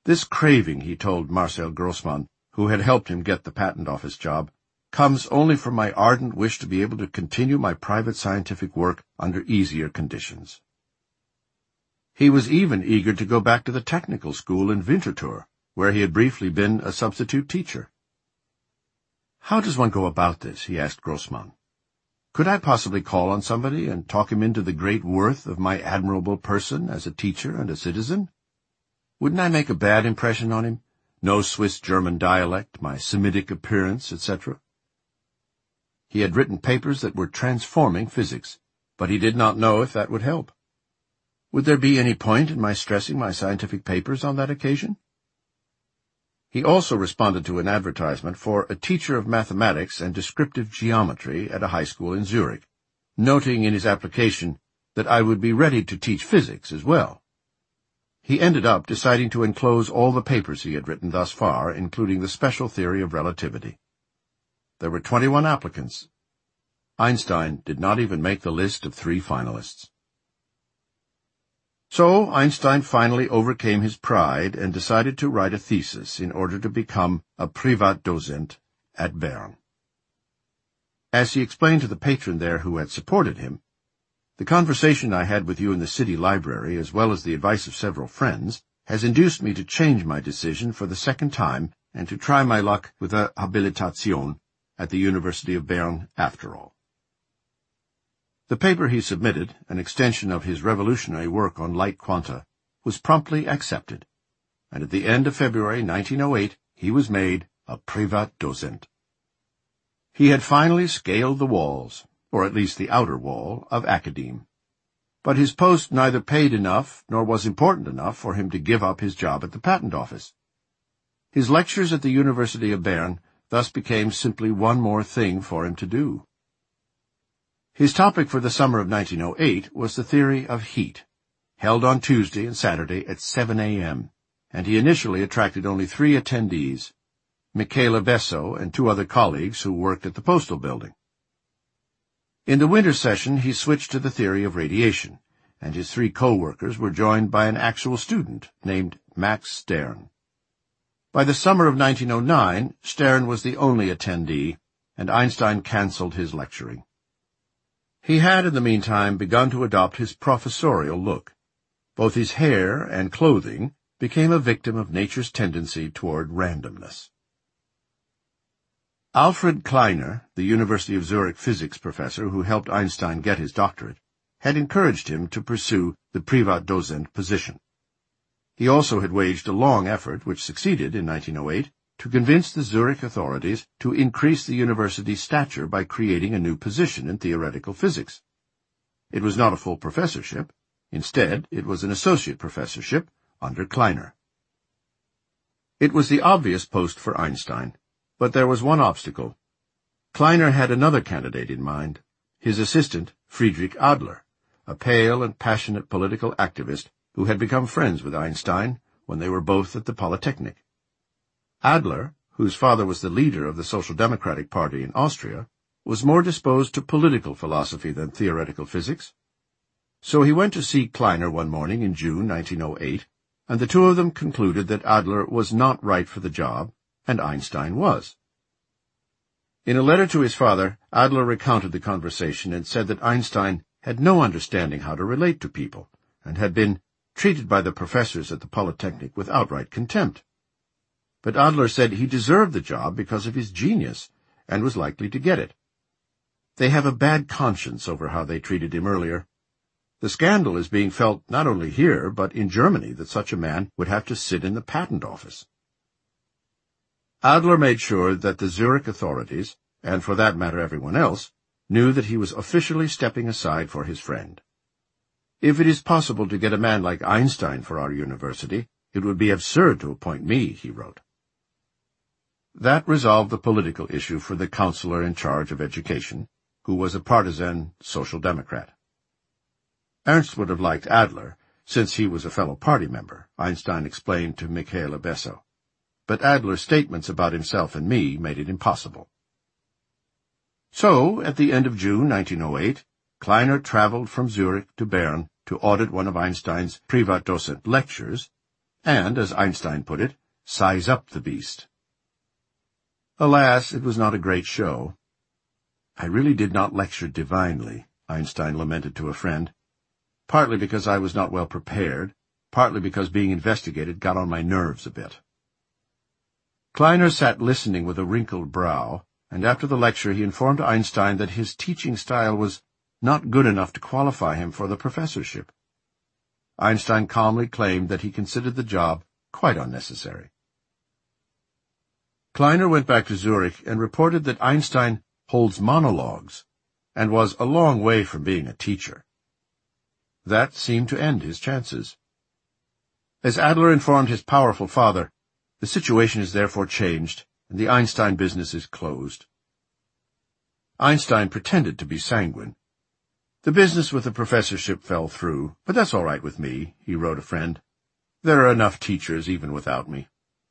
This craving, he told Marcel Grossmann, who had helped him get the patent office job, comes only from my ardent wish to be able to continue my private scientific work under easier conditions. He was even eager to go back to the technical school in Winterthur, where he had briefly been a substitute teacher. How does one go about this? He asked Grossmann. Could I possibly call on somebody and talk him into the great worth of my admirable person as a teacher and a citizen? Wouldn't I make a bad impression on him? No Swiss-German dialect, my Semitic appearance, et cetera. He had written papers that were transforming physics, but he did not know if that would help. Would there be any point in my stressing my scientific papers on that occasion? He also responded to an advertisement for a teacher of mathematics and descriptive geometry at a high school in Zurich, noting in his application that I would be ready to teach physics as well. He ended up deciding to enclose all the papers he had written thus far, including the special theory of relativity. There were twenty-one applicants. Einstein did not even make the list of three finalists. So Einstein finally overcame his pride and decided to write a thesis in order to become a Privatdozent at Bern. As he explained to the patron there who had supported him, the conversation I had with you in the city library, as well as the advice of several friends, has induced me to change my decision for the second time and to try my luck with a Habilitation at the University of Bern after all. The paper he submitted, an extension of his revolutionary work on light quanta, was promptly accepted, and at the end of February nineteen oh eight he was made a Privatdozent. He had finally scaled the walls, or at least the outer wall, of academe. But his post neither paid enough nor was important enough for him to give up his job at the patent office. His lectures at the University of Bern thus became simply one more thing for him to do. His topic for the summer of nineteen oh eight was the theory of heat, held on Tuesday and Saturday at seven a m, and he initially attracted only three attendees, Michele Besso and two other colleagues who worked at the Postal Building. In the winter session he switched to the theory of radiation, and his three co-workers were joined by an actual student named Max Stern. By the summer of nineteen oh nine, Stern was the only attendee, and Einstein cancelled his lecturing. He had, in the meantime, begun to adopt his professorial look. Both his hair and clothing became a victim of nature's tendency toward randomness. Alfred Kleiner, the University of Zurich physics professor who helped Einstein get his doctorate, had encouraged him to pursue the Privatdozent position. He also had waged a long effort, which succeeded in nineteen oh eight, to convince the Zurich authorities to increase the university's stature by creating a new position in theoretical physics. It was not a full professorship. Instead, it was an associate professorship under Kleiner. It was the obvious post for Einstein, but there was one obstacle. Kleiner had another candidate in mind, his assistant, Friedrich Adler, a pale and passionate political activist who had become friends with Einstein when they were both at the Polytechnic. Adler, whose father was the leader of the Social Democratic Party in Austria, was more disposed to political philosophy than theoretical physics. So he went to see Kleiner one morning in June nineteen oh eight, and the two of them concluded that Adler was not right for the job, and Einstein was. In a letter to his father, Adler recounted the conversation and said that Einstein had no understanding how to relate to people, and had been treated by the professors at the Polytechnic with outright contempt. But Adler said he deserved the job because of his genius, and was likely to get it. They have a bad conscience over how they treated him earlier. The scandal is being felt not only here, but in Germany, that such a man would have to sit in the patent office. Adler made sure that the Zurich authorities, and for that matter everyone else, knew that he was officially stepping aside for his friend. If it is possible to get a man like Einstein for our university, it would be absurd to appoint me, he wrote. That resolved the political issue for the counselor in charge of education, who was a partisan Social Democrat. Ernst would have liked Adler, since he was a fellow party member, Einstein explained to Michele Besso. But Adler's statements about himself and me made it impossible. So, at the end of June nineteen oh eight, Kleiner traveled from Zurich to Bern to audit one of Einstein's Privatdozent lectures, and, as Einstein put it, size up the beast. Alas, it was not a great show. I really did not lecture divinely, Einstein lamented to a friend, partly because I was not well prepared, partly because being investigated got on my nerves a bit. Kleiner sat listening with a wrinkled brow, and after the lecture he informed Einstein that his teaching style was not good enough to qualify him for the professorship. Einstein calmly claimed that he considered the job quite unnecessary. Kleiner went back to Zurich and reported that Einstein holds monologues and was a long way from being a teacher. That seemed to end his chances. As Adler informed his powerful father, the situation is therefore changed, and the Einstein business is closed. Einstein pretended to be sanguine. The business with the professorship fell through, but that's all right with me, he wrote a friend. There are enough teachers even without me.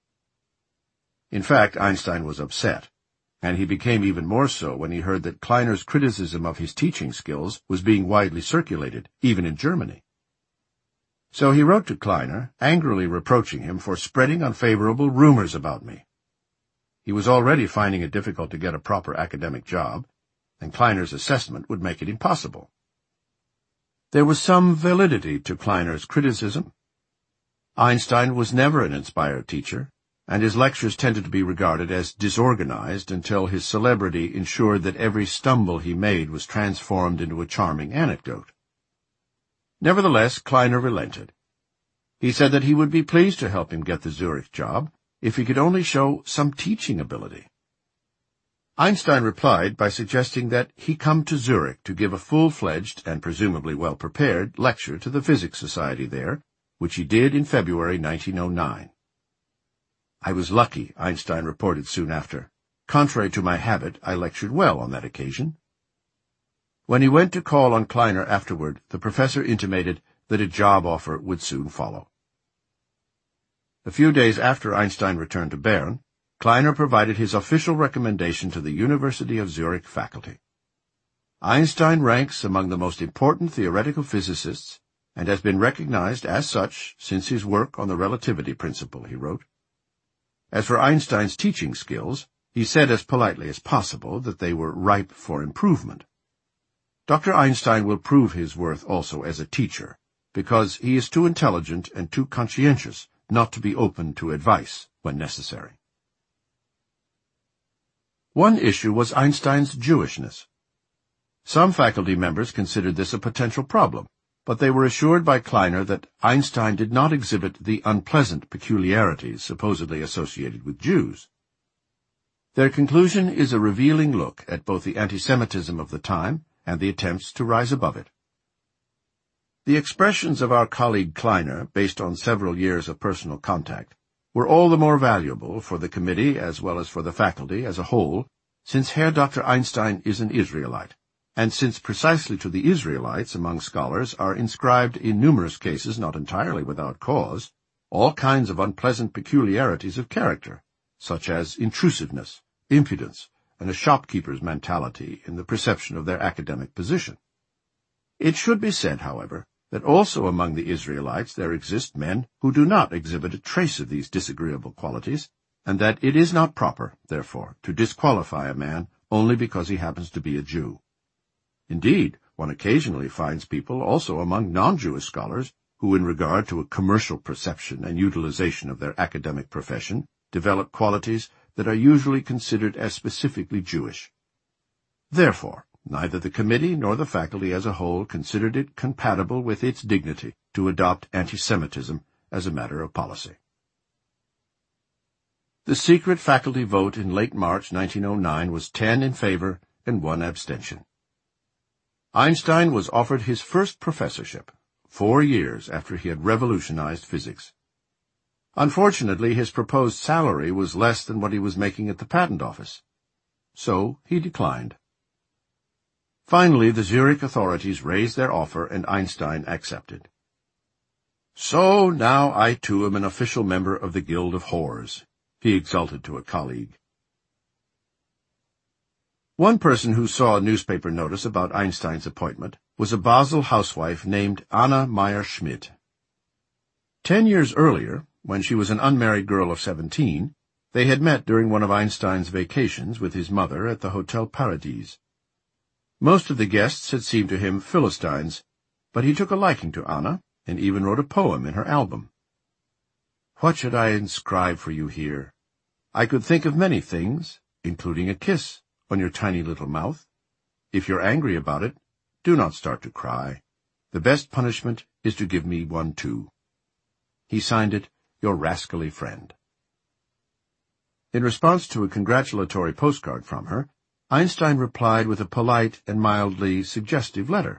In fact, Einstein was upset, and he became even more so when he heard that Kleiner's criticism of his teaching skills was being widely circulated, even in Germany. So he wrote to Kleiner, angrily reproaching him for spreading unfavorable rumors about me. He was already finding it difficult to get a proper academic job, and Kleiner's assessment would make it impossible. There was some validity to Kleiner's criticism. Einstein was never an inspired teacher, and his lectures tended to be regarded as disorganized until his celebrity ensured that every stumble he made was transformed into a charming anecdote. Nevertheless, Kleiner relented. He said that he would be pleased to help him get the Zurich job if he could only show some teaching ability. Einstein replied by suggesting that he come to Zurich to give a full-fledged and presumably well-prepared lecture to the Physics Society there, which he did in February nineteen oh nine. I was lucky, Einstein reported soon after. Contrary to my habit, I lectured well on that occasion. When he went to call on Kleiner afterward, the professor intimated that a job offer would soon follow. A few days after Einstein returned to Bern, Kleiner provided his official recommendation to the University of Zurich faculty. Einstein ranks among the most important theoretical physicists and has been recognized as such since his work on the relativity principle, he wrote. As for Einstein's teaching skills, he said as politely as possible that they were ripe for improvement. Doctor Einstein will prove his worth also as a teacher, because he is too intelligent and too conscientious not to be open to advice when necessary. One issue was Einstein's Jewishness. Some faculty members considered this a potential problem, but they were assured by Kleiner that Einstein did not exhibit the unpleasant peculiarities supposedly associated with Jews. Their conclusion is a revealing look at both the anti-Semitism of the time and the attempts to rise above it. The expressions of our colleague Kleiner, based on several years of personal contact, were all the more valuable for the committee as well as for the faculty as a whole, since Herr Doctor Einstein is an Israelite, and since precisely to the Israelites among scholars are inscribed in numerous cases, not entirely without cause, all kinds of unpleasant peculiarities of character, such as intrusiveness, impudence, and a shopkeeper's mentality in the perception of their academic position. It should be said, however, that also among the Israelites there exist men who do not exhibit a trace of these disagreeable qualities, and that it is not proper, therefore, to disqualify a man only because he happens to be a Jew. Indeed, one occasionally finds people also among non-Jewish scholars who, in regard to a commercial perception and utilization of their academic profession, develop qualities that are usually considered as specifically Jewish. Therefore, neither the committee nor the faculty as a whole considered it compatible with its dignity to adopt anti-Semitism as a matter of policy. The secret faculty vote in late March nineteen oh nine was ten in favor and one abstention. Einstein was offered his first professorship, four years after he had revolutionized physics. Unfortunately, his proposed salary was less than what he was making at the patent office, so he declined. Finally, the Zurich authorities raised their offer and Einstein accepted. So now I too am an official member of the Guild of Whores, he exulted to a colleague. One person who saw a newspaper notice about Einstein's appointment was a Basel housewife named Anna Meyer-Schmidt. Ten years earlier, When she was an unmarried girl of seventeen, they had met during one of Einstein's vacations with his mother at the Hotel Paradis. Most of the guests had seemed to him Philistines, but he took a liking to Anna, and even wrote a poem in her album. "What should I inscribe for you here? I could think of many things, including a kiss on your tiny little mouth. If you're angry about it, do not start to cry. The best punishment is to give me one too." He signed it, "Your rascally friend." In response to a congratulatory postcard from her, Einstein replied with a polite and mildly suggestive letter.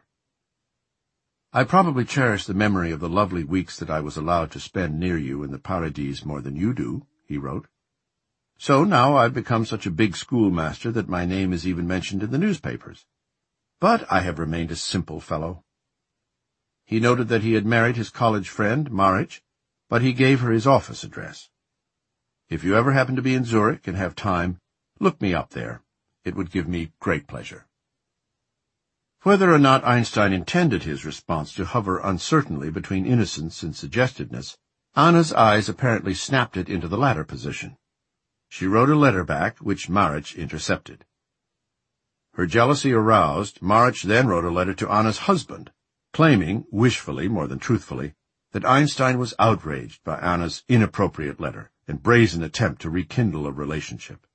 "I probably cherish the memory of the lovely weeks that I was allowed to spend near you in the Paradis more than you do," he wrote. "So now I've become such a big schoolmaster that my name is even mentioned in the newspapers. But I have remained a simple fellow." He noted that he had married his college friend, Marich, but he gave her his office address. "If you ever happen to be in Zurich and have time, look me up there. It would give me great pleasure." Whether or not Einstein intended his response to hover uncertainly between innocence and suggestiveness, Anna's eyes apparently snapped it into the latter position. She wrote a letter back, which Marich intercepted. Her jealousy aroused, Marich then wrote a letter to Anna's husband, claiming, wishfully more than truthfully, that Einstein was outraged by Anna's inappropriate letter and brazen attempt to rekindle a relationship.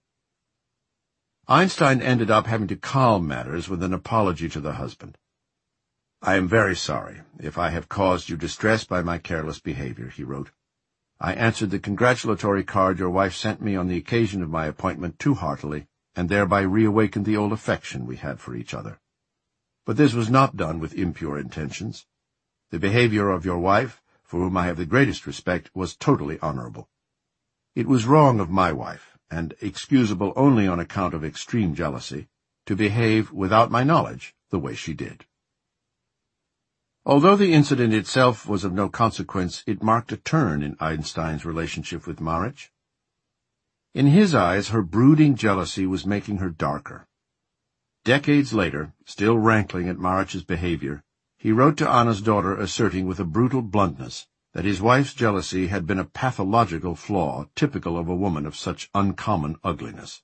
Einstein ended up having to calm matters with an apology to the husband. "I am very sorry if I have caused you distress by my careless behavior," he wrote. "I answered the congratulatory card your wife sent me on the occasion of my appointment too heartily, and thereby reawakened the old affection we had for each other. But this was not done with impure intentions. The behavior of your wife, for whom I have the greatest respect, was totally honorable. It was wrong of my wife, and excusable only on account of extreme jealousy, to behave without my knowledge the way she did." Although the incident itself was of no consequence, it marked a turn in Einstein's relationship with Marich. In his eyes, her brooding jealousy was making her darker. Decades later, still rankling at Marich's behavior, he wrote to Anna's daughter asserting with a brutal bluntness that his wife's jealousy had been a pathological flaw typical of a woman of such uncommon ugliness.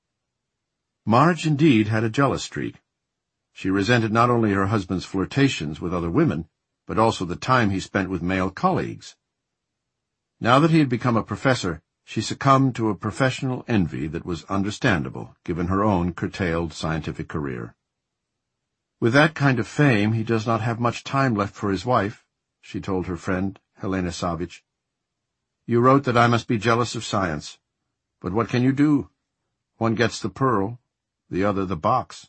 Marich indeed had a jealous streak. She resented not only her husband's flirtations with other women, but also the time he spent with male colleagues. Now that he had become a professor, she succumbed to a professional envy that was understandable, given her own curtailed scientific career. "With that kind of fame, he does not have much time left for his wife," she told her friend, Helena Savich. "You wrote that I must be jealous of science. But what can you do? One gets the pearl, the other the box."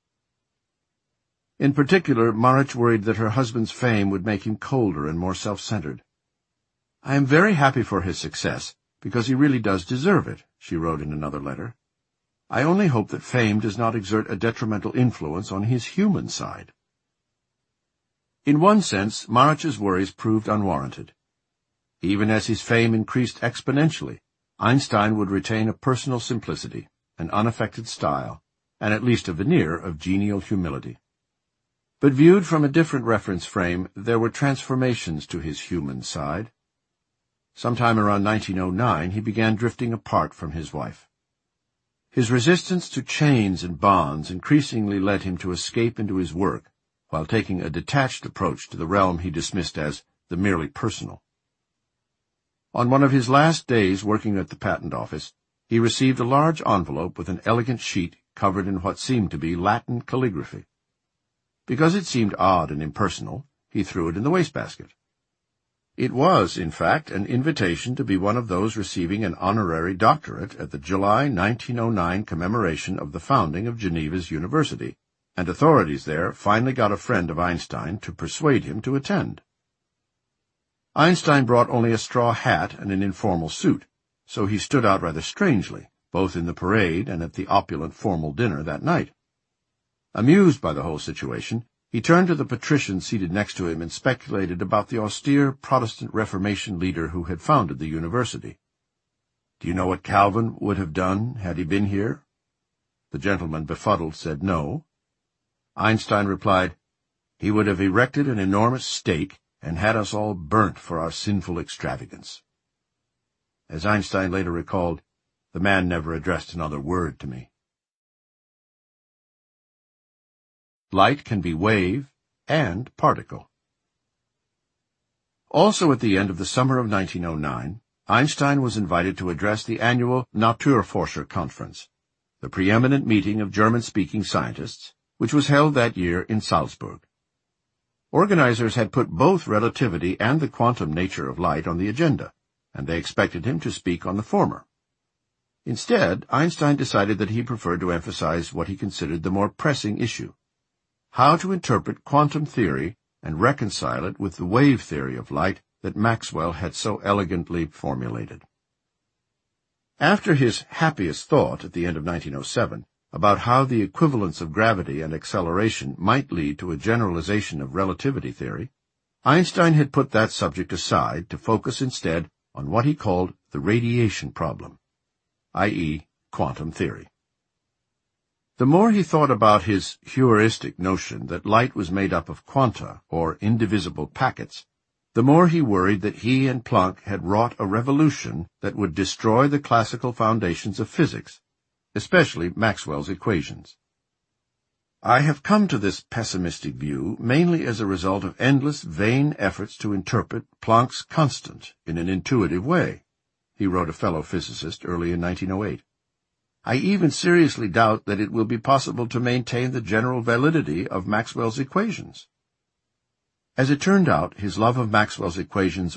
In particular, Marich worried that her husband's fame would make him colder and more self-centered. "I am very happy for his success, because he really does deserve it," she wrote in another letter. "I only hope that fame does not exert a detrimental influence on his human side." In one sense, Marich's worries proved unwarranted. Even as his fame increased exponentially, Einstein would retain a personal simplicity, an unaffected style, and at least a veneer of genial humility. But viewed from a different reference frame, there were transformations to his human side. Sometime around nineteen oh nine, he began drifting apart from his wife. His resistance to chains and bonds increasingly led him to escape into his work, while taking a detached approach to the realm he dismissed as the merely personal. On one of his last days working at the patent office, he received a large envelope with an elegant sheet covered in what seemed to be Latin calligraphy. Because it seemed odd and impersonal, he threw it in the wastebasket. It was, in fact, an invitation to be one of those receiving an honorary doctorate at the July nineteen oh nine commemoration of the founding of Geneva's University, and authorities there finally got a friend of Einstein to persuade him to attend. Einstein brought only a straw hat and an informal suit, so he stood out rather strangely, both in the parade and at the opulent formal dinner that night. Amused by the whole situation, he turned to the patrician seated next to him and speculated about the austere Protestant Reformation leader who had founded the university. "Do you know what Calvin would have done had he been here?" The gentleman, befuddled, said no. Einstein replied, "He would have erected an enormous stake and had us all burnt for our sinful extravagance." As Einstein later recalled, the man never addressed another word to me. Light can be wave and particle. Also at the end of the summer of nineteen oh nine, Einstein was invited to address the annual Naturforscher Conference, the preeminent meeting of German-speaking scientists, which was held that year in Salzburg. Organizers had put both relativity and the quantum nature of light on the agenda, and they expected him to speak on the former. Instead, Einstein decided that he preferred to emphasize what he considered the more pressing issue: how to interpret quantum theory and reconcile it with the wave theory of light that Maxwell had so elegantly formulated. After his happiest thought at the end of nineteen oh seven about how the equivalence of gravity and acceleration might lead to a generalization of relativity theory, Einstein had put that subject aside to focus instead on what he called the radiation problem, that is, quantum theory. The more he thought about his heuristic notion that light was made up of quanta, or indivisible packets, the more he worried that he and Planck had wrought a revolution that would destroy the classical foundations of physics, especially Maxwell's equations. I have come to this pessimistic view mainly as a result of endless vain efforts to interpret Planck's constant in an intuitive way, he wrote a fellow physicist early in nineteen oh eight. I even seriously doubt that it will be possible to maintain the general validity of Maxwell's equations. As it turned out, his love of Maxwell's equations